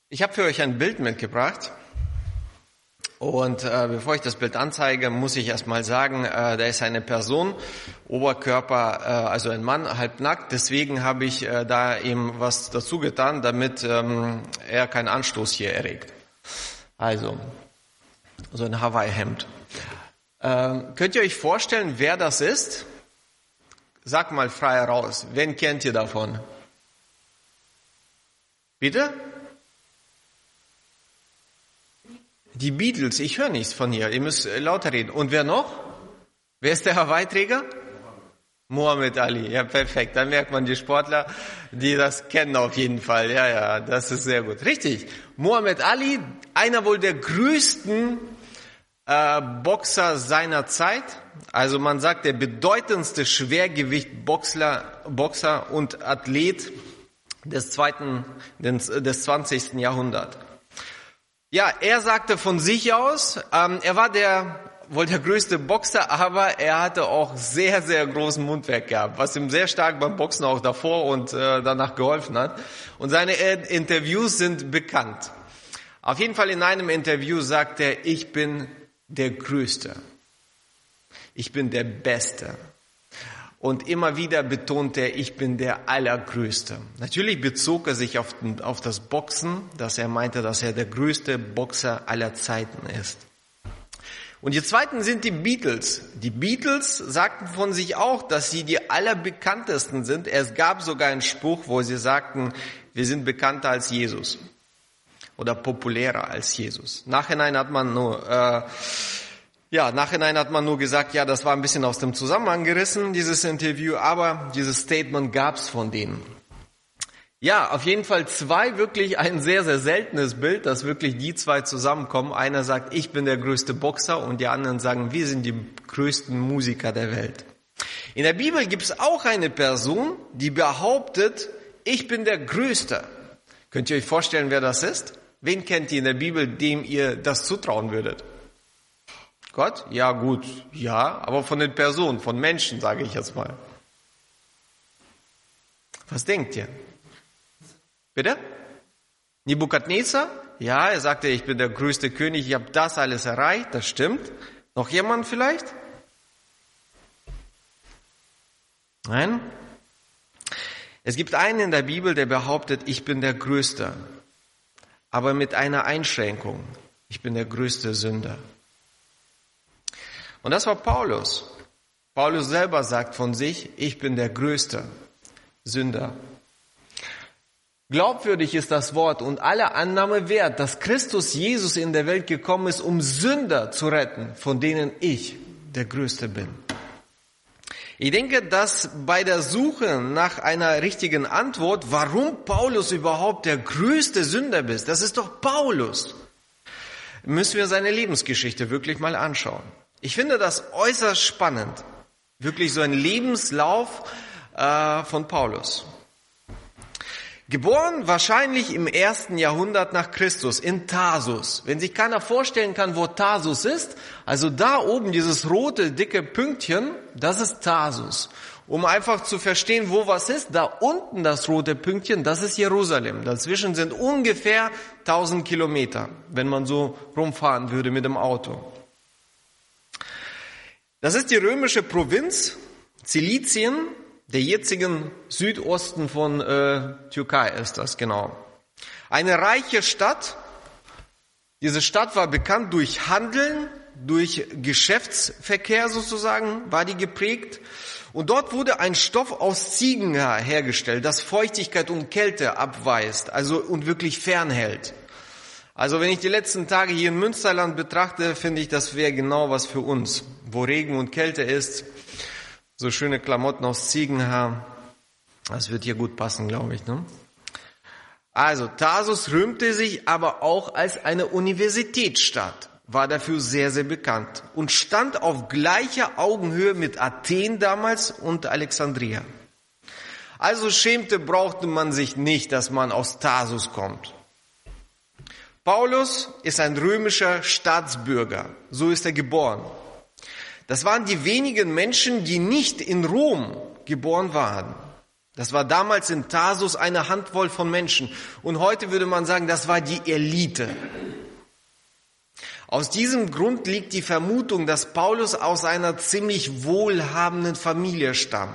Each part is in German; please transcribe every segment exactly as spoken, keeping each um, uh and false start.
Ich habe für euch ein Bild mitgebracht und äh, bevor ich das Bild anzeige, muss ich erstmal sagen, äh, da ist eine Person, Oberkörper, äh, also ein Mann, halbnackt. Deswegen habe ich äh, da ihm was dazu getan, damit ähm, er keinen Anstoß hier erregt. Also, so ein Hawaii-Hemd. Äh, könnt ihr euch vorstellen, wer das ist? Sag mal frei raus. Wen kennt ihr davon? Bitte? Die Beatles, ich höre nichts von hier. Ihr müsst lauter reden. Und wer noch? Wer ist der Hawaii-Träger? Muhammad Ali. Ja, perfekt. Dann merkt man die Sportler, die das kennen auf jeden Fall. Ja, ja, das ist sehr gut. Richtig. Muhammad Ali, einer wohl der größten äh, Boxer seiner Zeit. Also man sagt, der bedeutendste Schwergewicht-Boxer Boxer und Athlet des zweiten, des, des zwanzigsten Jahrhunderts. Ja, er sagte von sich aus, ähm, er war der, wohl der größte Boxer, aber er hatte auch sehr, sehr großen Mundwerk gehabt, was ihm sehr stark beim Boxen auch davor und äh, danach geholfen hat. Und seine äh, Interviews sind bekannt. Auf jeden Fall in einem Interview sagt er, ich bin der Größte. Ich bin der Beste. Und immer wieder betont er, ich bin der Allergrößte. Natürlich bezog er sich auf, auf das Boxen, dass er meinte, dass er der größte Boxer aller Zeiten ist. Und die zweiten sind die Beatles. Die Beatles sagten von sich auch, dass sie die allerbekanntesten sind. Es gab sogar einen Spruch, wo sie sagten, wir sind bekannter als Jesus. Oder populärer als Jesus. Nachhinein hat man nur... Äh, Ja, nachhinein hat man nur gesagt, ja, das war ein bisschen aus dem Zusammenhang gerissen, dieses Interview, aber dieses Statement gab's von denen. Ja, auf jeden Fall zwei, wirklich ein sehr, sehr seltenes Bild, dass wirklich die zwei zusammenkommen. Einer sagt, ich bin der größte Boxer und die anderen sagen, wir sind die größten Musiker der Welt. In der Bibel gibt's auch eine Person, die behauptet, ich bin der Größte. Könnt ihr euch vorstellen, wer das ist? Wen kennt ihr in der Bibel, dem ihr das zutrauen würdet? Gott? Ja, gut, ja, aber von den Personen, von Menschen, sage ich jetzt mal. Was denkt ihr? Bitte? Nebukadnezar? Ja, er sagte, ich bin der größte König, ich habe das alles erreicht, das stimmt. Noch jemand vielleicht? Nein? Es gibt einen in der Bibel, der behauptet, ich bin der Größte, aber mit einer Einschränkung. Ich bin der größte Sünder. Und das war Paulus. Paulus selber sagt von sich, ich bin der größte Sünder. Glaubwürdig ist das Wort und alle Annahme wert, dass Christus Jesus in der Welt gekommen ist, um Sünder zu retten, von denen ich der Größte bin. Ich denke, dass bei der Suche nach einer richtigen Antwort, warum Paulus überhaupt der größte Sünder ist, das ist doch Paulus, müssen wir seine Lebensgeschichte wirklich mal anschauen. Ich finde das äußerst spannend, wirklich so ein Lebenslauf äh, von Paulus. Geboren wahrscheinlich im ersten Jahrhundert nach Christus in Tarsus. Wenn sich keiner vorstellen kann, wo Tarsus ist, also da oben dieses rote, dicke Pünktchen, das ist Tarsus. Um einfach zu verstehen, wo was ist, da unten das rote Pünktchen, das ist Jerusalem. Dazwischen sind ungefähr tausend Kilometer, wenn man so rumfahren würde mit dem Auto. Das ist die römische Provinz Zilizien, der jetzigen Südosten von äh, Türkei ist das, genau. Eine reiche Stadt. Diese Stadt war bekannt durch Handeln, durch Geschäftsverkehr sozusagen, war die geprägt. Und dort wurde ein Stoff aus Ziegenhaar hergestellt, das Feuchtigkeit und Kälte abweist, also und wirklich fernhält. Also wenn ich die letzten Tage hier in Münsterland betrachte, finde ich, das wäre genau was für uns. Wo Regen und Kälte ist, so schöne Klamotten aus Ziegenhaar, das wird hier gut passen, glaube ich. Ne? Also Tarsus rühmte sich aber auch als eine Universitätsstadt, war dafür sehr, sehr bekannt und stand auf gleicher Augenhöhe mit Athen damals und Alexandria. Also schämte, brauchte man sich nicht, dass man aus Tarsus kommt. Paulus ist ein römischer Staatsbürger, so ist er geboren. Das waren die wenigen Menschen, die nicht in Rom geboren waren. Das war damals in Tarsus eine Handvoll von Menschen. Und heute würde man sagen, das war die Elite. Aus diesem Grund liegt die Vermutung, dass Paulus aus einer ziemlich wohlhabenden Familie stammt.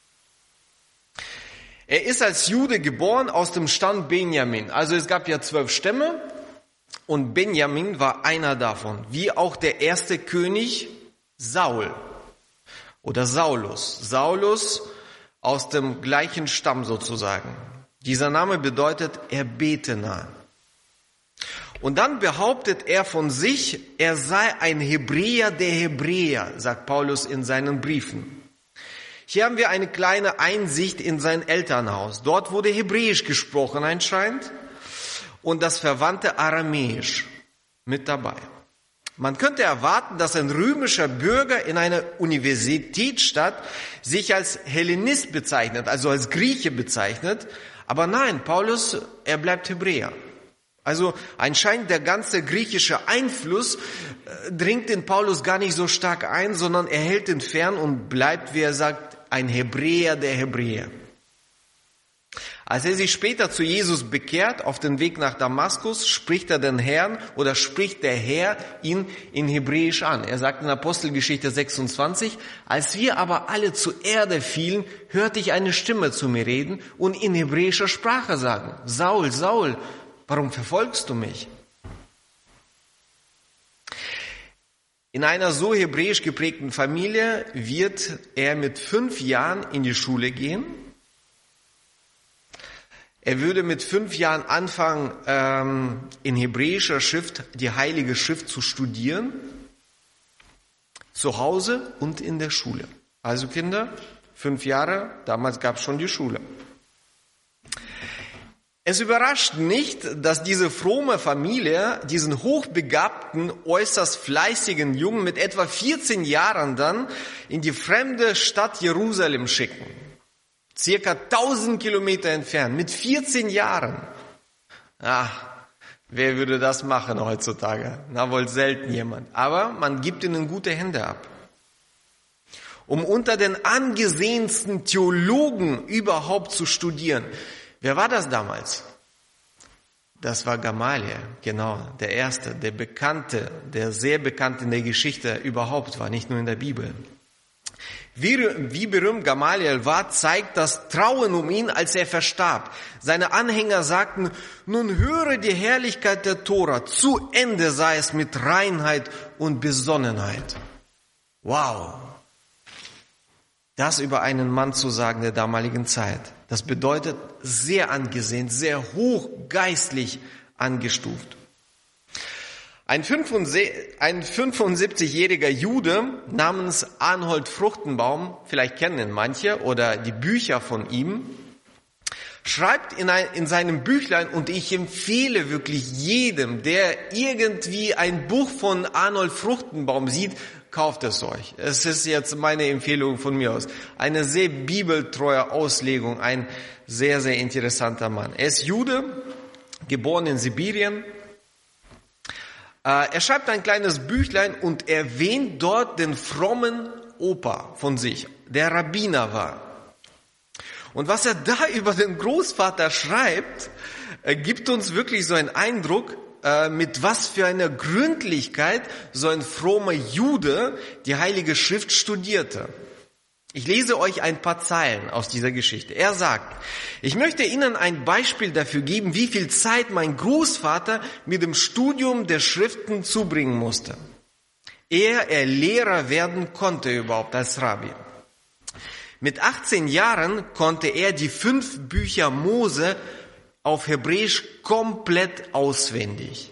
Er ist als Jude geboren aus dem Stamm Benjamin. Also es gab ja zwölf Stämme und Benjamin war einer davon. Wie auch der erste König Saul oder Saulus. Saulus aus dem gleichen Stamm sozusagen. Dieser Name bedeutet Erbetener. Und dann behauptet er von sich, er sei ein Hebräer der Hebräer, sagt Paulus in seinen Briefen. Hier haben wir eine kleine Einsicht in sein Elternhaus. Dort wurde Hebräisch gesprochen anscheinend und das verwandte Aramäisch mit dabei. Man könnte erwarten, dass ein römischer Bürger in einer Universitätsstadt sich als Hellenist bezeichnet, also als Grieche bezeichnet. Aber nein, Paulus, er bleibt Hebräer. Also anscheinend der ganze griechische Einfluss äh, dringt in Paulus gar nicht so stark ein, sondern er hält ihn fern und bleibt, wie er sagt, ein Hebräer der Hebräer. Als er sich später zu Jesus bekehrt, auf den Weg nach Damaskus, spricht er den Herrn oder spricht der Herr ihn in Hebräisch an. Er sagt in Apostelgeschichte sechsundzwanzig, als wir aber alle zur Erde fielen, hörte ich eine Stimme zu mir reden und in hebräischer Sprache sagen, Saul, Saul, warum verfolgst du mich? In einer so hebräisch geprägten Familie wird er mit fünf Jahren in die Schule gehen. Er würde mit fünf Jahren anfangen, ähm, in hebräischer Schrift die Heilige Schrift zu studieren. Zu Hause und in der Schule. Also Kinder, fünf Jahre, damals gab es schon die Schule. Es überrascht nicht, dass diese fromme Familie diesen hochbegabten, äußerst fleißigen Jungen mit etwa vierzehn Jahren dann in die fremde Stadt Jerusalem schicken. Circa tausend Kilometer entfernt, mit vierzehn Jahren. Ach, wer würde das machen heutzutage? Na, wohl selten jemand. Aber man gibt ihnen gute Hände ab. Um unter den angesehensten Theologen überhaupt zu studieren. Wer war das damals? Das war Gamaliel, genau, der Erste, der Bekannte, der sehr bekannt in der Geschichte überhaupt war, nicht nur in der Bibel. Wie, wie berühmt Gamaliel war, zeigt das Trauen um ihn, als er verstarb. Seine Anhänger sagten, nun höre die Herrlichkeit der Tora, zu Ende sei es mit Reinheit und Besonnenheit. Wow! Das über einen Mann zu sagen der damaligen Zeit, das bedeutet sehr angesehen, sehr hochgeistlich angestuft. Ein fünfundsiebzigjähriger Jude namens Arnold Fruchtenbaum, vielleicht kennen ihn manche oder die Bücher von ihm, schreibt in, ein, in seinem Büchlein, und ich empfehle wirklich jedem, der irgendwie ein Buch von Arnold Fruchtenbaum sieht, kauft es euch. Es ist jetzt meine Empfehlung von mir aus. Eine sehr bibeltreue Auslegung, ein sehr, sehr interessanter Mann. Er ist Jude, geboren in Sibirien. Er schreibt ein kleines Büchlein und erwähnt dort den frommen Opa von sich, der Rabbiner war. Und was er da über den Großvater schreibt, gibt uns wirklich so einen Eindruck, mit was für einer Gründlichkeit so ein frommer Jude die Heilige Schrift studierte. Ich lese euch ein paar Zeilen aus dieser Geschichte. Er sagt, ich möchte Ihnen ein Beispiel dafür geben, wie viel Zeit mein Großvater mit dem Studium der Schriften zubringen musste. Ehe er Lehrer werden konnte überhaupt als Rabbi. Mit achtzehn Jahren konnte er die fünf Bücher Mose auf Hebräisch komplett auswendig.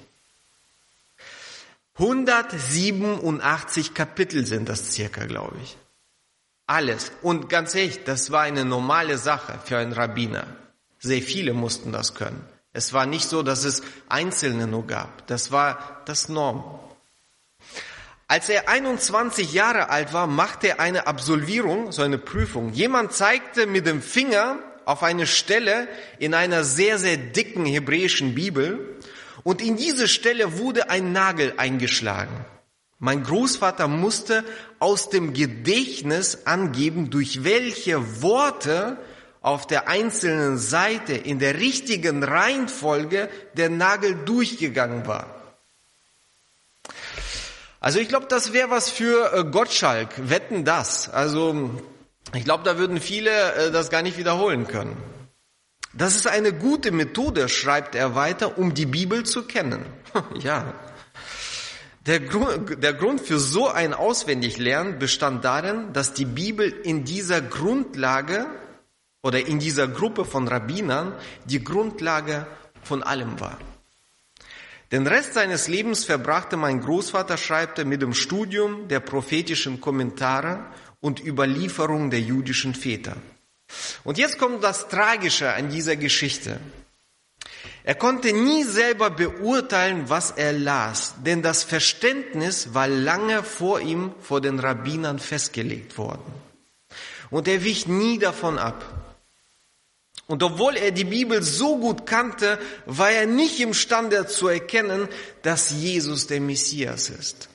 hundertsiebenundachtzig Kapitel sind das circa, glaube ich. Alles. Und ganz ehrlich, das war eine normale Sache für einen Rabbiner. Sehr viele mussten das können. Es war nicht so, dass es Einzelne nur gab. Das war das Norm. Als er einundzwanzig Jahre alt war, machte er eine Absolvierung, so eine Prüfung. Jemand zeigte mit dem Finger auf eine Stelle in einer sehr, sehr dicken hebräischen Bibel und in diese Stelle wurde ein Nagel eingeschlagen. Mein Großvater musste aus dem Gedächtnis angeben, durch welche Worte auf der einzelnen Seite in der richtigen Reihenfolge der Nagel durchgegangen war. Also ich glaube, das wäre was für Gottschalk, Wetten, das. Also ich glaube, da würden viele das gar nicht wiederholen können. Das ist eine gute Methode, schreibt er weiter, um die Bibel zu kennen. Ja. Der Grund, der Grund für so ein Auswendiglernen bestand darin, dass die Bibel in dieser Grundlage oder in dieser Gruppe von Rabbinern die Grundlage von allem war. Den Rest seines Lebens verbrachte mein Großvater, schreibt er, mit dem Studium der prophetischen Kommentare und Überlieferung der jüdischen Väter. Und jetzt kommt das Tragische an dieser Geschichte. Er konnte nie selber beurteilen, was er las, denn das Verständnis war lange vor ihm, vor den Rabbinern festgelegt worden. Und er wich nie davon ab. Und obwohl er die Bibel so gut kannte, war er nicht imstande zu erkennen, dass Jesus der Messias ist.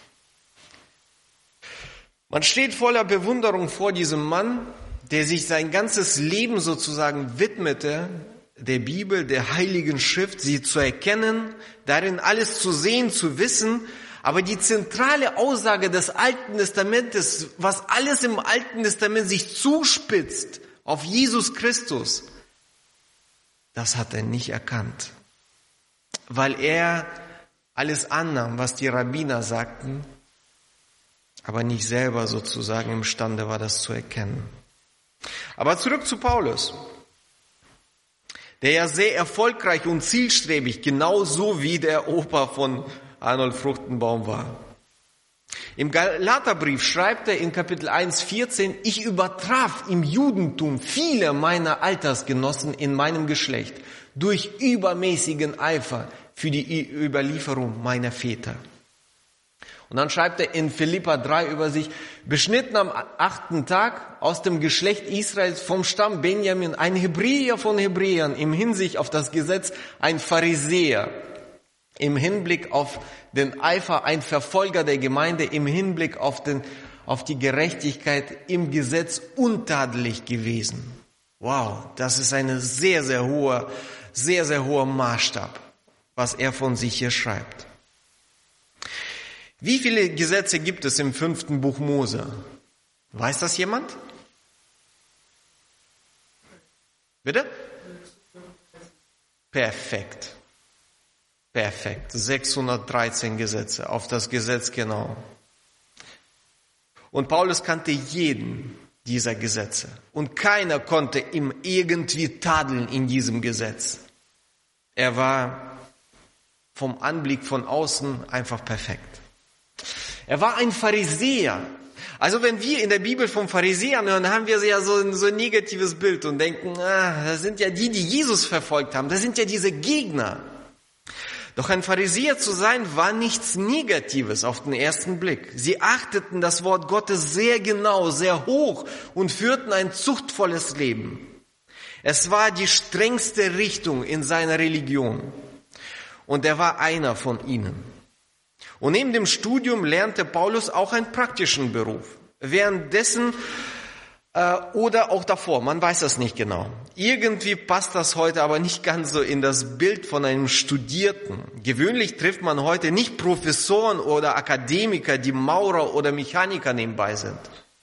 Man steht voller Bewunderung vor diesem Mann, der sich sein ganzes Leben sozusagen widmete, der Bibel, der Heiligen Schrift, sie zu erkennen, darin alles zu sehen, zu wissen. Aber die zentrale Aussage des Alten Testamentes, was alles im Alten Testament sich zuspitzt auf Jesus Christus, das hat er nicht erkannt, weil er alles annahm, was die Rabbiner sagten, aber nicht selber sozusagen imstande war, das zu erkennen. Aber zurück zu Paulus, der ja sehr erfolgreich und zielstrebig, genauso wie der Opa von Arnold Fruchtenbaum war. Im Galaterbrief schreibt er in Kapitel eins, vierzehn, ich übertraf im Judentum viele meiner Altersgenossen in meinem Geschlecht durch übermäßigen Eifer für die Überlieferung meiner Väter. Und dann schreibt er in Philipper drei über sich, beschnitten am achten Tag aus dem Geschlecht Israels vom Stamm Benjamin, ein Hebräer von Hebräern, im Hinsicht auf das Gesetz ein Pharisäer, im Hinblick auf den Eifer ein Verfolger der Gemeinde, im Hinblick auf, den, auf die Gerechtigkeit im Gesetz untadelig gewesen. Wow, das ist ein sehr, sehr hoher, sehr, sehr hoher Maßstab, was er von sich hier schreibt. Wie viele Gesetze gibt es im fünften Buch Mose? Weiß das jemand? Bitte? Perfekt. Perfekt. sechshundertdreizehn Gesetze, auf das Gesetz genau. Und Paulus kannte jeden dieser Gesetze. Und keiner konnte ihm irgendwie tadeln in diesem Gesetz. Er war vom Anblick von außen einfach perfekt. Er war ein Pharisäer. Also wenn wir in der Bibel vom Pharisäern hören, haben wir ja so ein, so ein negatives Bild und denken, ah, das sind ja die, die Jesus verfolgt haben. Das sind ja diese Gegner. Doch ein Pharisäer zu sein, war nichts Negatives auf den ersten Blick. Sie achteten das Wort Gottes sehr genau, sehr hoch und führten ein zuchtvolles Leben. Es war die strengste Richtung in seiner Religion. Und er war einer von ihnen. Und neben dem Studium lernte Paulus auch einen praktischen Beruf. Währenddessen äh, oder auch davor, man weiß das nicht genau. Irgendwie passt das heute aber nicht ganz so in das Bild von einem Studierten. Gewöhnlich trifft man heute nicht Professoren oder Akademiker, die Maurer oder Mechaniker nebenbei sind.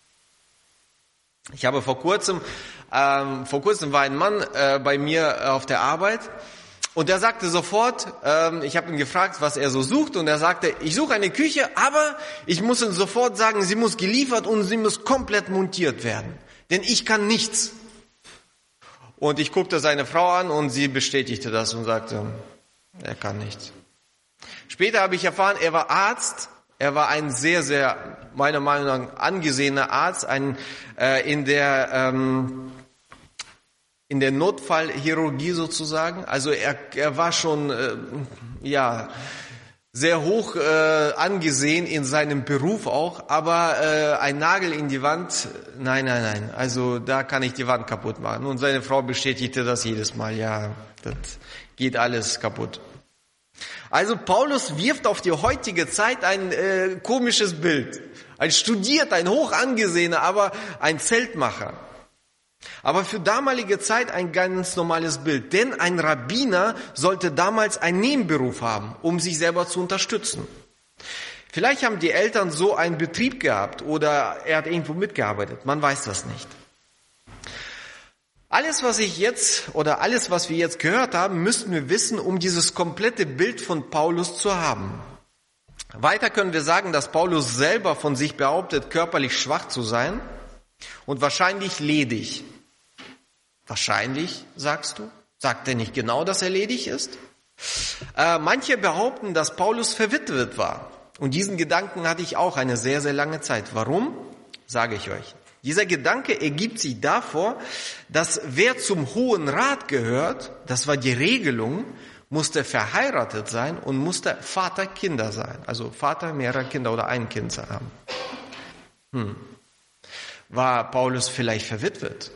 Ich habe vor kurzem, ähm, vor kurzem war ein Mann äh, bei mir auf der Arbeit. Und er sagte sofort, ähm, ich habe ihn gefragt, was er so sucht, und er sagte, ich suche eine Küche, aber ich muss ihm sofort sagen, sie muss geliefert und sie muss komplett montiert werden, denn ich kann nichts. Und ich guckte seine Frau an und sie bestätigte das und sagte, er kann nichts. Später habe ich erfahren, er war Arzt, er war ein sehr, sehr, meiner Meinung nach, angesehener Arzt, ein äh, in der... Ähm, in der Notfallchirurgie sozusagen. Also er, er war schon äh, ja sehr hoch äh, angesehen in seinem Beruf auch, aber äh, ein Nagel in die Wand, nein, nein, nein, also da kann ich die Wand kaputt machen. Und seine Frau bestätigte das jedes Mal, ja, das geht alles kaputt. Also Paulus wirft auf die heutige Zeit ein äh, komisches Bild. Ein Studierter, ein hoch angesehener, aber ein Zeltmacher. Aber für damalige Zeit ein ganz normales Bild. Denn ein Rabbiner sollte damals einen Nebenberuf haben, um sich selber zu unterstützen. Vielleicht haben die Eltern so einen Betrieb gehabt oder er hat irgendwo mitgearbeitet. Man weiß das nicht. Alles, was ich jetzt oder alles, was wir jetzt gehört haben, müssten wir wissen, um dieses komplette Bild von Paulus zu haben. Weiter können wir sagen, dass Paulus selber von sich behauptet, körperlich schwach zu sein und wahrscheinlich ledig. Wahrscheinlich, sagst du? Sagt er nicht genau, dass er ledig ist? Äh, manche behaupten, dass Paulus verwitwet war. Und diesen Gedanken hatte ich auch eine sehr, sehr lange Zeit. Warum? Sage ich euch. Dieser Gedanke ergibt sich davor, dass wer zum Hohen Rat gehört, das war die Regelung, musste verheiratet sein und musste Vater Kinder sein. Also Vater mehrerer Kinder oder ein Kind haben. Hm. War Paulus vielleicht verwitwet?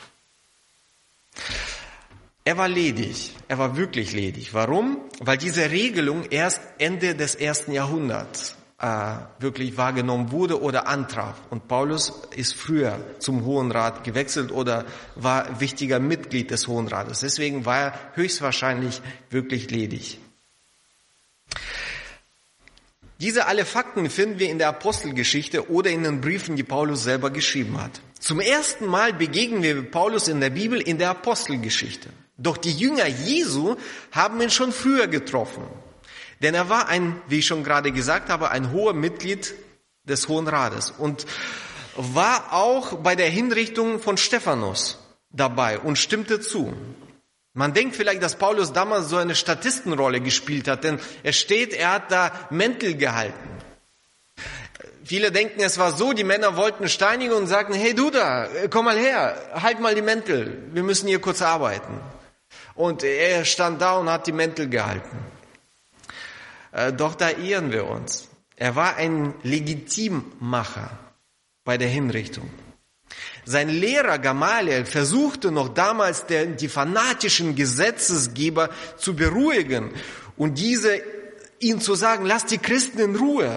Er war ledig. Er war wirklich ledig. Warum? Weil diese Regelung erst Ende des ersten Jahrhunderts äh, wirklich wahrgenommen wurde oder antraf. Und Paulus ist früher zum Hohen Rat gewechselt oder war wichtiger Mitglied des Hohen Rates. Deswegen war er höchstwahrscheinlich wirklich ledig. Diese alle Fakten finden wir in der Apostelgeschichte oder in den Briefen, die Paulus selber geschrieben hat. Zum ersten Mal begegnen wir Paulus in der Bibel in der Apostelgeschichte. Doch die Jünger Jesu haben ihn schon früher getroffen. Denn er war ein, wie ich schon gerade gesagt habe, ein hoher Mitglied des Hohen Rates und war auch bei der Hinrichtung von Stephanus dabei und stimmte zu. Man denkt vielleicht, dass Paulus damals so eine Statistenrolle gespielt hat, denn es steht, er hat da Mäntel gehalten. Viele denken, es war so, die Männer wollten steinigen und sagten, hey du da, komm mal her, halt mal die Mäntel, wir müssen hier kurz arbeiten. Und er stand da und hat die Mäntel gehalten. Doch da irren wir uns. Er war ein Legitimmacher bei der Hinrichtung. Sein Lehrer Gamaliel versuchte noch damals der, die fanatischen Gesetzesgeber zu beruhigen und diese ihnen zu sagen, lasst die Christen in Ruhe.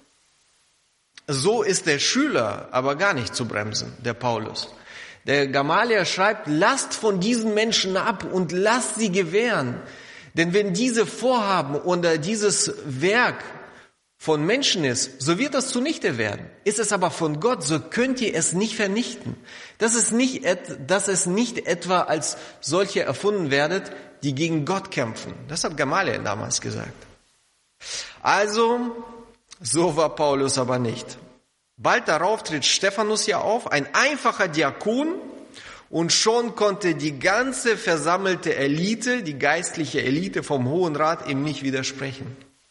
So ist der Schüler aber gar nicht zu bremsen, der Paulus. Der Gamaliel schreibt, lasst von diesen Menschen ab und lasst sie gewähren. Denn wenn diese Vorhaben oder dieses Werk von Menschen ist, so wird das zunichte werden. Ist es aber von Gott, so könnt ihr es nicht vernichten. Das ist nicht, dass es nicht etwa als solche erfunden werdet, die gegen Gott kämpfen. Das hat Gamaliel damals gesagt. Also, so war Paulus aber nicht. Bald darauf tritt Stephanus ja auf, ein einfacher Diakon, und schon konnte die ganze versammelte Elite, die geistliche Elite vom Hohen Rat ihm nicht widersprechen.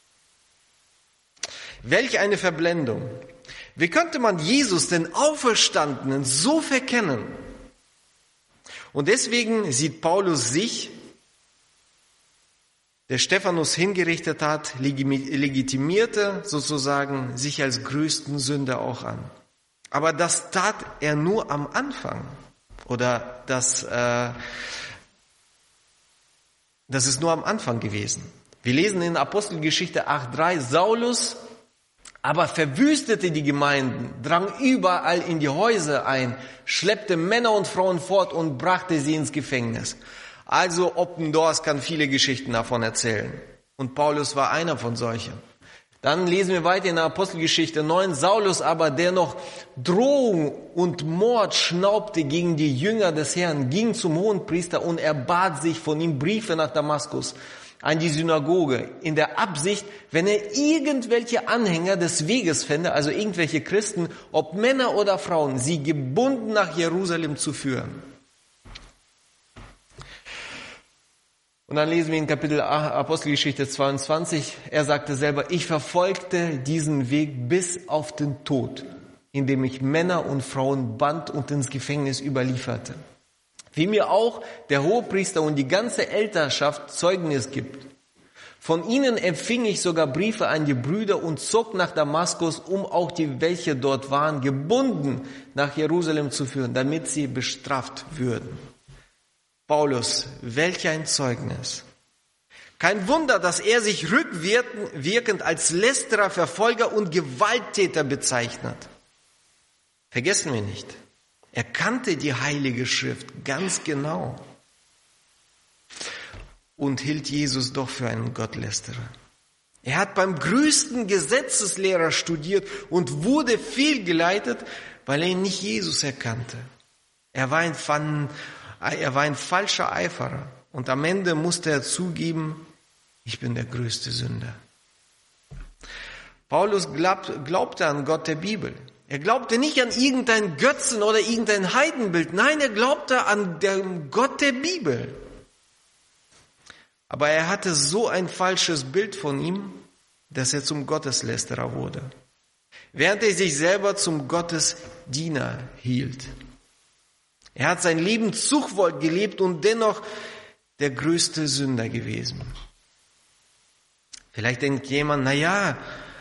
Welch eine Verblendung. Wie könnte man Jesus, den Auferstandenen, so verkennen? Und deswegen sieht Paulus sich, der Stephanus hingerichtet hat, legitimierte sozusagen sich als größten Sünder auch an. Aber das tat er nur am Anfang. Oder das, äh, das ist nur am Anfang gewesen. Wir lesen in Apostelgeschichte acht drei, Saulus aber verwüstete die Gemeinden, drang überall in die Häuser ein, schleppte Männer und Frauen fort und brachte sie ins Gefängnis. Also Open Doors kann viele Geschichten davon erzählen. Und Paulus war einer von solchen. Dann lesen wir weiter in der Apostelgeschichte neun. Saulus aber, der noch Drohung und Mord schnaubte gegen die Jünger des Herrn, ging zum Hohenpriester und erbat sich von ihm Briefe nach Damaskus an die Synagoge, in der Absicht, wenn er irgendwelche Anhänger des Weges fände, also irgendwelche Christen, ob Männer oder Frauen, sie gebunden nach Jerusalem zu führen. Und dann lesen wir in Kapitel Apostelgeschichte zweiundzwanzig, er sagte selber, ich verfolgte diesen Weg bis auf den Tod, indem ich Männer und Frauen band und ins Gefängnis überlieferte. Wie mir auch der Hohepriester und die ganze Älterschaft Zeugnis gibt. Von ihnen empfing ich sogar Briefe an die Brüder und zog nach Damaskus, um auch die, welche dort waren, gebunden nach Jerusalem zu führen, damit sie bestraft würden. Paulus, welch ein Zeugnis. Kein Wunder, dass er sich rückwirkend als Lästerer, Verfolger und Gewalttäter bezeichnet. Vergessen wir nicht. Er kannte die Heilige Schrift ganz genau und hielt Jesus doch für einen Gottlästerer. Er hat beim größten Gesetzeslehrer studiert und wurde fehlgeleitet, weil er nicht Jesus erkannte. Er war ein, er war ein falscher Eiferer und am Ende musste er zugeben, ich bin der größte Sünder. Paulus glaub, glaubte an Gott der Bibel. Er glaubte nicht an irgendein Götzen oder irgendein Heidenbild. Nein, er glaubte an den Gott der Bibel. Aber er hatte so ein falsches Bild von ihm, dass er zum Gotteslästerer wurde, während er sich selber zum Gottesdiener hielt. Er hat sein Leben zuchwollt gelebt und dennoch der größte Sünder gewesen. Vielleicht denkt jemand, na ja,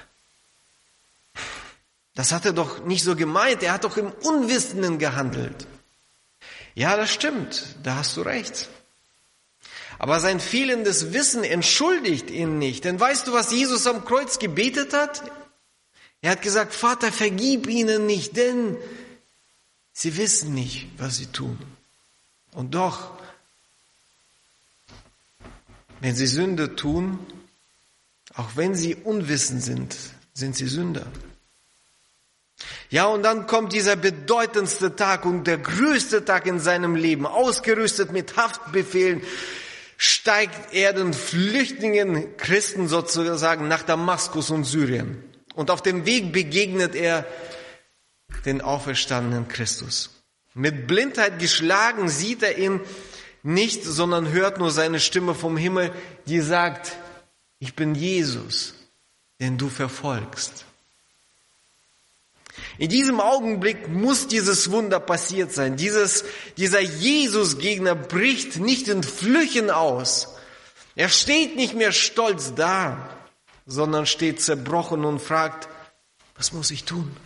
das hat er doch nicht so gemeint, er hat doch im Unwissenden gehandelt. Ja, das stimmt, da hast du recht. Aber sein fehlendes Wissen entschuldigt ihn nicht. Denn weißt du, was Jesus am Kreuz gebetet hat? Er hat gesagt, Vater, vergib ihnen nicht, denn sie wissen nicht, was sie tun. Und doch, wenn sie Sünde tun, auch wenn sie unwissend sind, sind sie Sünder. Ja, und dann kommt dieser bedeutendste Tag und der größte Tag in seinem Leben. Ausgerüstet mit Haftbefehlen steigt er den Flüchtlingen Christen sozusagen nach Damaskus und Syrien. Und auf dem Weg begegnet er den auferstandenen Christus. Mit Blindheit geschlagen sieht er ihn nicht, sondern hört nur seine Stimme vom Himmel, die sagt, ich bin Jesus, den du verfolgst. In diesem Augenblick muss dieses Wunder passiert sein. Dieses, dieser Jesus-Gegner bricht nicht in Flüchen aus. Er steht nicht mehr stolz da, sondern steht zerbrochen und fragt, was muss ich tun?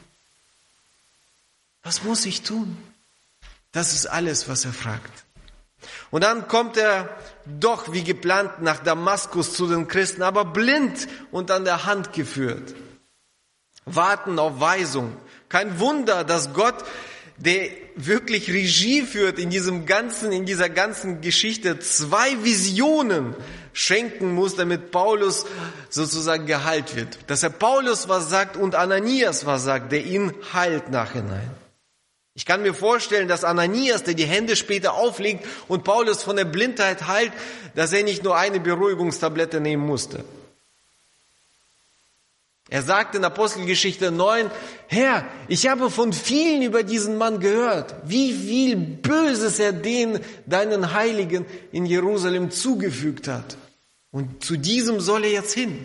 Was muss ich tun? Das ist alles, was er fragt. Und dann kommt er doch wie geplant nach Damaskus zu den Christen, aber blind und an der Hand geführt. Warten auf Weisung. Kein Wunder, dass Gott, der wirklich Regie führt in diesem ganzen, in dieser ganzen Geschichte, zwei Visionen schenken muss, damit Paulus sozusagen geheilt wird. Dass er Paulus was sagt und Ananias was sagt, der ihn heilt nachhinein. Ich kann mir vorstellen, dass Ananias, der die Hände später auflegt und Paulus von der Blindheit heilt, dass er nicht nur eine Beruhigungstablette nehmen musste. Er sagt in Apostelgeschichte neun, Herr, ich habe von vielen über diesen Mann gehört, wie viel Böses er den, deinen Heiligen in Jerusalem zugefügt hat. Und zu diesem soll er jetzt hin.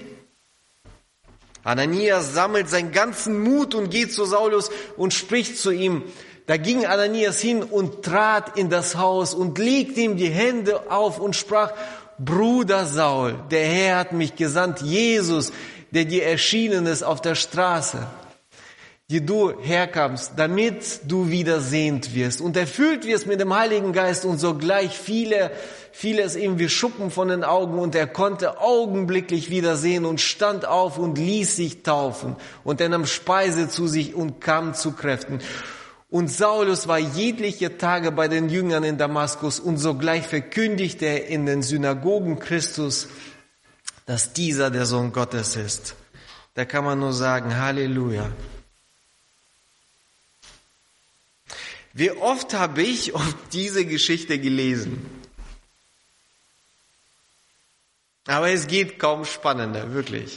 Ananias sammelt seinen ganzen Mut und geht zu Saulus und spricht zu ihm. Da ging Ananias hin und trat in das Haus und legte ihm die Hände auf und sprach, Bruder Saul, der Herr hat mich gesandt, Jesus, der dir erschienen ist auf der Straße, die du herkamst, damit du wieder sehend wirst und erfüllt wirst mit dem Heiligen Geist und sogleich viele, vieles ihm wie Schuppen von den Augen und er konnte augenblicklich wieder sehen und stand auf und ließ sich taufen und er nahm Speise zu sich und kam zu Kräften. Und Saulus war jegliche Tage bei den Jüngern in Damaskus und sogleich verkündigte er in den Synagogen Christus, dass dieser der Sohn Gottes ist. Da kann man nur sagen, Halleluja. Wie oft habe ich auf diese Geschichte gelesen? Aber es geht kaum spannender, wirklich.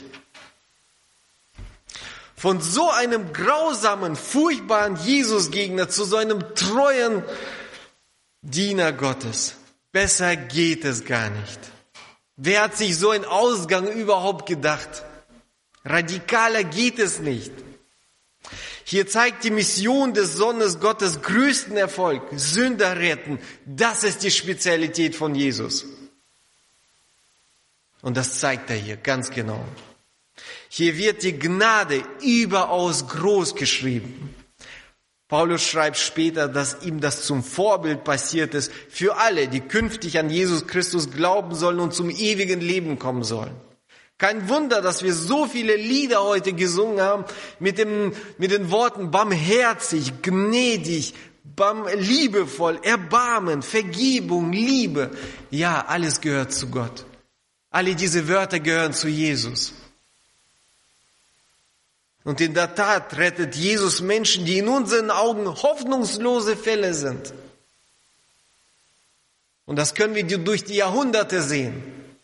Von so einem grausamen, furchtbaren Jesus-Gegner zu so einem treuen Diener Gottes. Besser geht es gar nicht. Wer hat sich so einen Ausgang überhaupt gedacht? Radikaler geht es nicht. Hier zeigt die Mission des Sohnes Gottes größten Erfolg. Sünder retten. Das ist die Spezialität von Jesus. Und das zeigt er hier ganz genau. Hier wird die Gnade überaus groß geschrieben. Paulus schreibt später, dass ihm das zum Vorbild passiert ist für alle, die künftig an Jesus Christus glauben sollen und zum ewigen Leben kommen sollen. Kein Wunder, dass wir so viele Lieder heute gesungen haben mit dem, mit den Worten barmherzig, gnädig, liebevoll, Erbarmen, Vergebung, Liebe. Ja, alles gehört zu Gott. Alle diese Wörter gehören zu Jesus. Und in der Tat rettet Jesus Menschen, die in unseren Augen hoffnungslose Fälle sind. Und das können wir durch die Jahrhunderte sehen.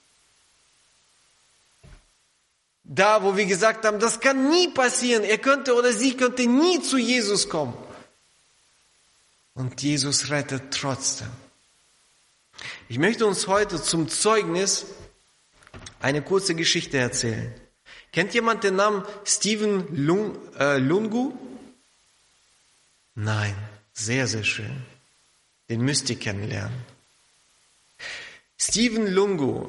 Da, wo wir gesagt haben, das kann nie passieren, er könnte oder sie könnte nie zu Jesus kommen. Und Jesus rettet trotzdem. Ich möchte uns heute zum Zeugnis eine kurze Geschichte erzählen. Kennt jemand den Namen Stephen Lung, äh, Lungu? Nein, sehr, sehr schön. Den müsst ihr kennenlernen. Stephen Lungu,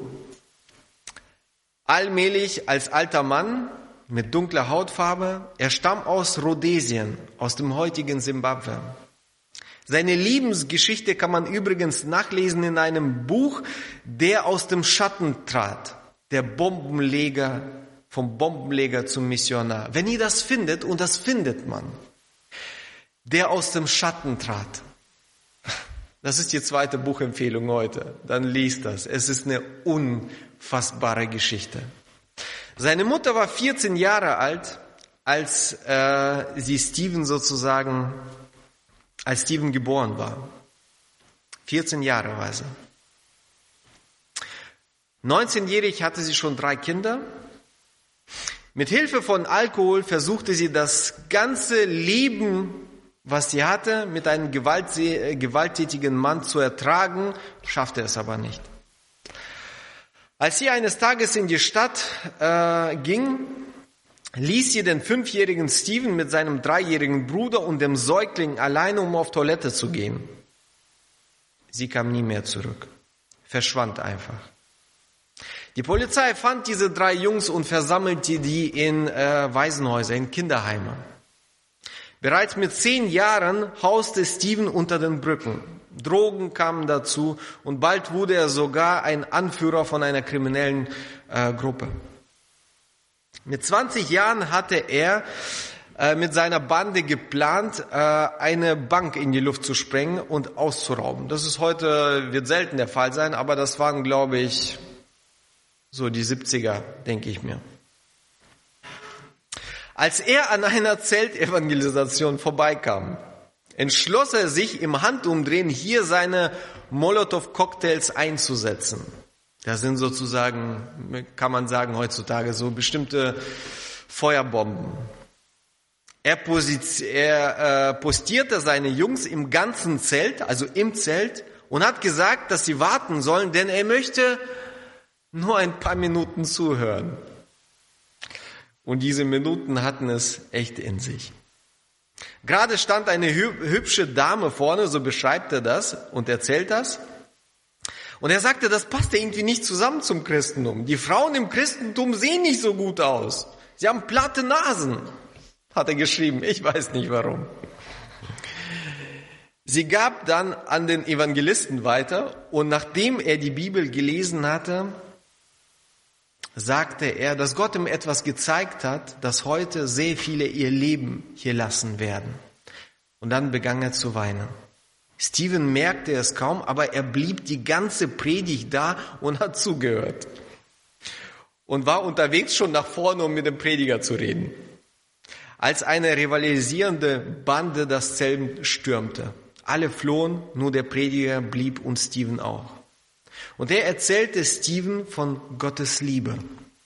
allmählich als alter Mann mit dunkler Hautfarbe, er stammt aus Rhodesien, aus dem heutigen Simbabwe. Seine Lebensgeschichte kann man übrigens nachlesen in einem Buch, der aus dem Schatten trat, der Bombenleger, vom Bombenleger zum Missionar. Wenn ihr das findet, und das findet man, der aus dem Schatten trat. Das ist die zweite Buchempfehlung heute. Dann liest das. Es ist eine unfassbare Geschichte. Seine Mutter war vierzehn Jahre alt, als äh, sie Stephen sozusagen, als Stephen geboren war. vierzehn Jahre war sie. neunzehnjährig hatte sie schon drei Kinder. Mit Hilfe von Alkohol versuchte sie das ganze Leben, was sie hatte, mit einem gewalttätigen Mann zu ertragen, schaffte es aber nicht. Als sie eines Tages in die Stadt äh, ging, ließ sie den fünfjährigen Stephen mit seinem dreijährigen Bruder und dem Säugling alleine, um auf Toilette zu gehen. Sie kam nie mehr zurück, verschwand einfach. Die Polizei fand diese drei Jungs und versammelte die in äh, Waisenhäuser, in Kinderheime. Bereits mit zehn Jahren hauste Stephen unter den Brücken. Drogen kamen dazu und bald wurde er sogar ein Anführer von einer kriminellen äh, Gruppe. Mit zwanzig Jahren hatte er äh, mit seiner Bande geplant, äh, eine Bank in die Luft zu sprengen und auszurauben. Das ist heute, wird selten der Fall sein, aber das waren, glaube ich, so die siebziger, denke ich mir. Als er an einer Zeltevangelisation vorbeikam, entschloss er sich im Handumdrehen hier seine Molotow-Cocktails einzusetzen. Das sind sozusagen, kann man sagen heutzutage, so bestimmte Feuerbomben. Er, posit- er äh, postierte seine Jungs im ganzen Zelt, also im Zelt, und hat gesagt, dass sie warten sollen, denn er möchte nur ein paar Minuten zuhören. Und diese Minuten hatten es echt in sich. Gerade stand eine hübsche Dame vorne, so beschreibt er das und erzählt das. Und er sagte, das passt irgendwie nicht zusammen zum Christentum. Die Frauen im Christentum sehen nicht so gut aus. Sie haben platte Nasen, hat er geschrieben. Ich weiß nicht warum. Sie gab dann an den Evangelisten weiter und nachdem er die Bibel gelesen hatte, sagte er, dass Gott ihm etwas gezeigt hat, dass heute sehr viele ihr Leben hier lassen werden. Und dann begann er zu weinen. Stephen merkte es kaum, aber er blieb die ganze Predigt da und hat zugehört. Und war unterwegs schon nach vorne, um mit dem Prediger zu reden. Als eine rivalisierende Bande das Zelt stürmte. Alle flohen, nur der Prediger blieb und Stephen auch. Und er erzählte Stephen von Gottes Liebe.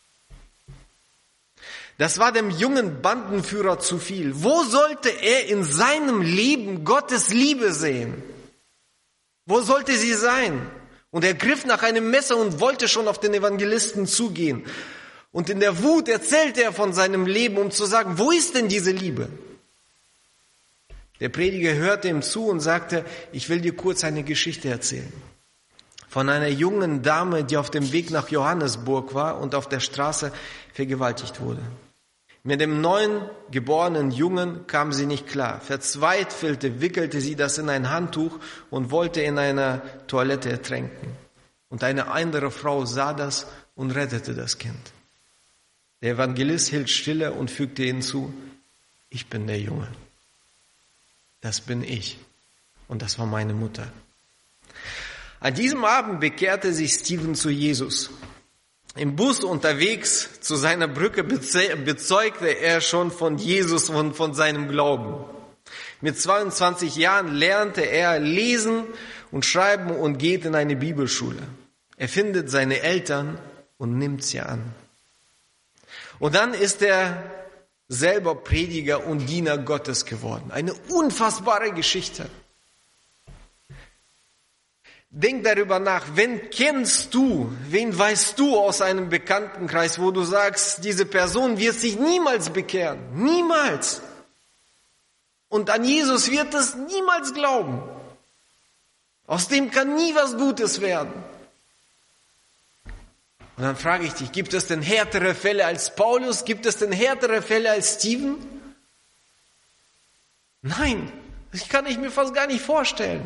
Das war dem jungen Bandenführer zu viel. Wo sollte er in seinem Leben Gottes Liebe sehen? Wo sollte sie sein? Und er griff nach einem Messer und wollte schon auf den Evangelisten zugehen. Und in der Wut erzählte er von seinem Leben, um zu sagen, wo ist denn diese Liebe? Der Prediger hörte ihm zu und sagte, ich will dir kurz eine Geschichte erzählen. Von einer jungen Dame, die auf dem Weg nach Johannesburg war und auf der Straße vergewaltigt wurde. Mit dem neuen geborenen Jungen kam sie nicht klar. Verzweifelt wickelte sie das in ein Handtuch und wollte in einer Toilette ertränken. Und eine andere Frau sah das und rettete das Kind. Der Evangelist hielt Stille und fügte hinzu, ich bin der Junge. Das bin ich. Und das war meine Mutter. An diesem Abend bekehrte sich Steven zu Jesus. Im Bus unterwegs zu seiner Brücke bezeugte er schon von Jesus und von seinem Glauben. Mit zweiundzwanzig Jahren lernte er lesen und schreiben und geht in eine Bibelschule. Er findet seine Eltern und nimmt sie an. Und dann ist er selber Prediger und Diener Gottes geworden. Eine unfassbare Geschichte. Denk darüber nach, wen kennst du, wen weißt du aus einem Bekanntenkreis, wo du sagst, diese Person wird sich niemals bekehren, niemals. Und an Jesus wird es niemals glauben. Aus dem kann nie was Gutes werden. Und dann frage ich dich, gibt es denn härtere Fälle als Paulus? Gibt es denn härtere Fälle als Steven? Nein, das kann ich mir fast gar nicht vorstellen.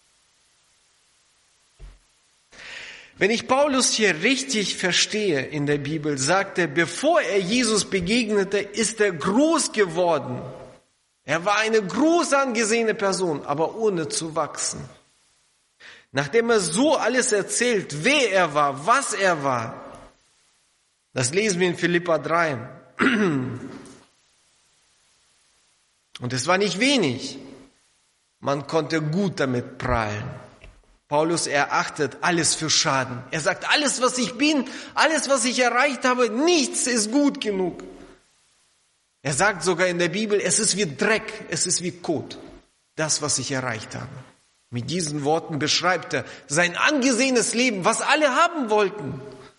Wenn ich Paulus hier richtig verstehe in der Bibel, sagt er, bevor er Jesus begegnete, ist er groß geworden. Er war eine groß angesehene Person, aber ohne zu wachsen. Nachdem er so alles erzählt, wer er war, was er war, das lesen wir in Philipper drei. Und es war nicht wenig. Man konnte gut damit prahlen. Paulus erachtet alles für Schaden. Er sagt, alles, was ich bin, alles, was ich erreicht habe, nichts ist gut genug. Er sagt sogar in der Bibel, es ist wie Dreck, es ist wie Kot, das, was ich erreicht habe. Mit diesen Worten beschreibt er sein angesehenes Leben, was alle haben wollten.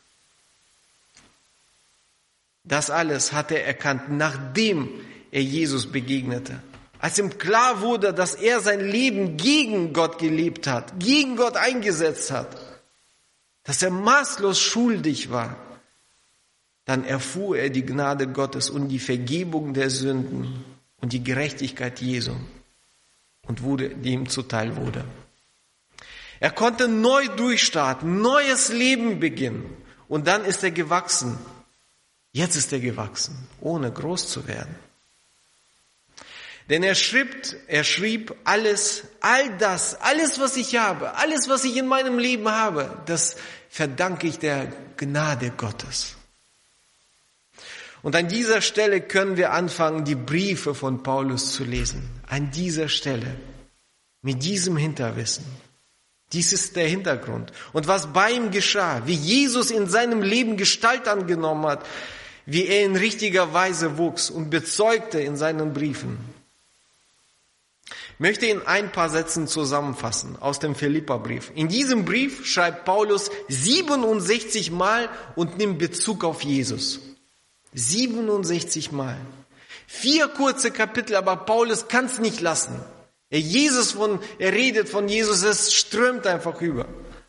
Das alles hat er erkannt, nachdem er Jesus begegnete. Als ihm klar wurde, dass er sein Leben gegen Gott gelebt hat, gegen Gott eingesetzt hat, dass er maßlos schuldig war, dann erfuhr er die Gnade Gottes und die Vergebung der Sünden und die Gerechtigkeit Jesu und wurde, die ihm zuteil wurde. Er konnte neu durchstarten, neues Leben beginnen und dann ist er gewachsen. Jetzt ist er gewachsen, ohne groß zu werden. Denn er schrieb, er schrieb alles, all das, alles, was ich habe, alles, was ich in meinem Leben habe, das verdanke ich der Gnade Gottes. Und an dieser Stelle können wir anfangen, die Briefe von Paulus zu lesen. An dieser Stelle, mit diesem Hinterwissen. Dies ist der Hintergrund. Und was bei ihm geschah, wie Jesus in seinem Leben Gestalt angenommen hat, wie er in richtiger Weise wuchs und bezeugte in seinen Briefen. Ich möchte in ein paar Sätzen zusammenfassen aus dem Philipperbrief. In diesem Brief schreibt Paulus siebenundsechzig Mal und nimmt Bezug auf Jesus. siebenundsechzig Mal. Vier kurze Kapitel, aber Paulus kann es nicht lassen. Er, Jesus von, er redet von Jesus, es strömt einfach über.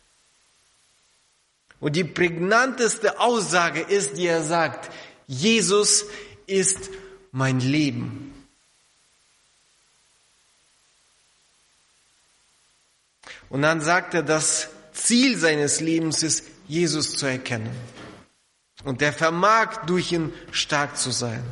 Und die prägnanteste Aussage ist, die er sagt, Jesus ist mein Leben. Und dann sagt er, das Ziel seines Lebens ist, Jesus zu erkennen. Und er vermag durch ihn stark zu sein.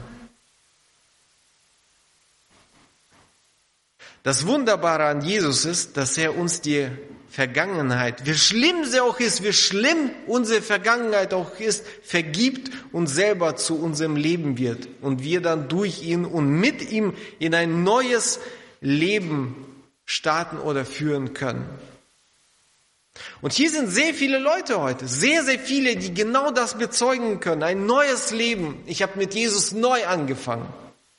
Das Wunderbare an Jesus ist, dass er uns die Vergangenheit, wie schlimm sie auch ist, wie schlimm unsere Vergangenheit auch ist, vergibt und selber zu unserem Leben wird. Und wir dann durch ihn und mit ihm in ein neues Leben starten oder führen können. Und hier sind sehr viele Leute heute, sehr, sehr viele, die genau das bezeugen können. Ein neues Leben. Ich habe mit Jesus neu angefangen.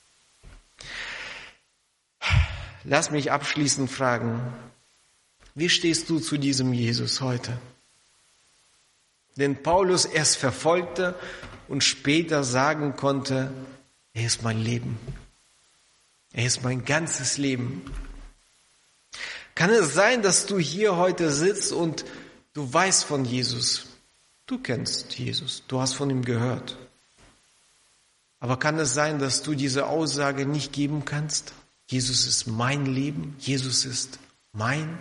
Lass mich abschließend fragen, wie stehst du zu diesem Jesus heute? Denn Paulus erst verfolgte und später sagen konnte, er ist mein Leben. Er ist mein ganzes Leben. Kann es sein, dass du hier heute sitzt und du weißt von Jesus? Du kennst Jesus, du hast von ihm gehört. Aber kann es sein, dass du diese Aussage nicht geben kannst? Jesus ist mein Leben, Jesus ist mein.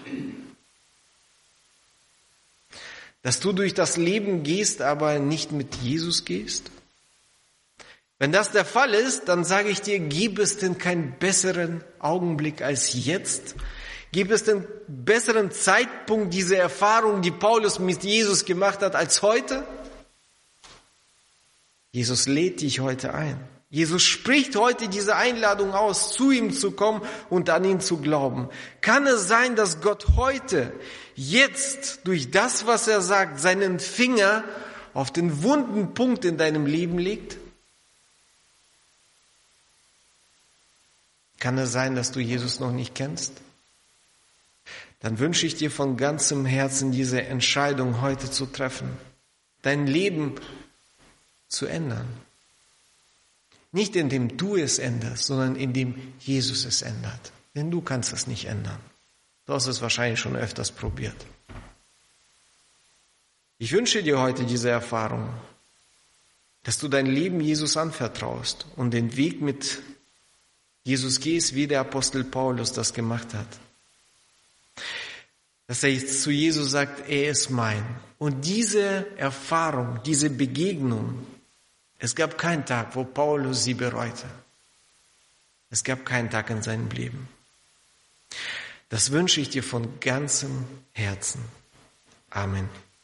Dass du durch das Leben gehst, aber nicht mit Jesus gehst? Wenn das der Fall ist, dann sage ich dir, gibt es denn keinen besseren Augenblick als jetzt? Gibt es den besseren Zeitpunkt, diese Erfahrung, die Paulus mit Jesus gemacht hat, als heute? Jesus lädt dich heute ein. Jesus spricht heute diese Einladung aus, zu ihm zu kommen und an ihn zu glauben. Kann es sein, dass Gott heute, jetzt, durch das, was er sagt, seinen Finger auf den wunden Punkt in deinem Leben legt? Kann es sein, dass du Jesus noch nicht kennst? Dann wünsche ich dir von ganzem Herzen, diese Entscheidung heute zu treffen, dein Leben zu ändern. Nicht indem du es änderst, sondern indem Jesus es ändert. Denn du kannst es nicht ändern. Du hast es wahrscheinlich schon öfters probiert. Ich wünsche dir heute diese Erfahrung, dass du dein Leben Jesus anvertraust und den Weg mit Jesus gehst, wie der Apostel Paulus das gemacht hat. Dass er jetzt zu Jesus sagt, er ist mein. Und diese Erfahrung, diese Begegnung, es gab keinen Tag, wo Paulus sie bereute. Es gab keinen Tag in seinem Leben. Das wünsche ich dir von ganzem Herzen. Amen.